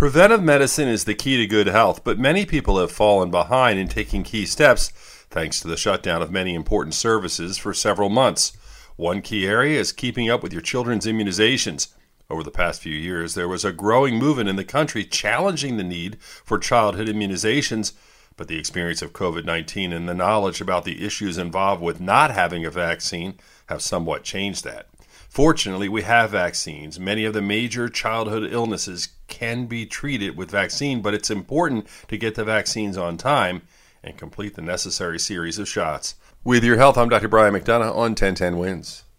Preventive medicine is the key to good health, but many people have fallen behind in taking key steps thanks to the shutdown of many important services for several months. One key area is keeping up with your children's immunizations. Over the past few years, there was a growing movement in the country challenging the need for childhood immunizations, but the experience of COVID-19 and the knowledge about the issues involved with not having a vaccine have somewhat changed that. Fortunately, we have vaccines. Many of the major childhood illnesses can be treated with vaccine, but it's important to get the vaccines on time and complete the necessary series of shots. With your health, I'm Dr. Brian McDonough on 1010 Wins.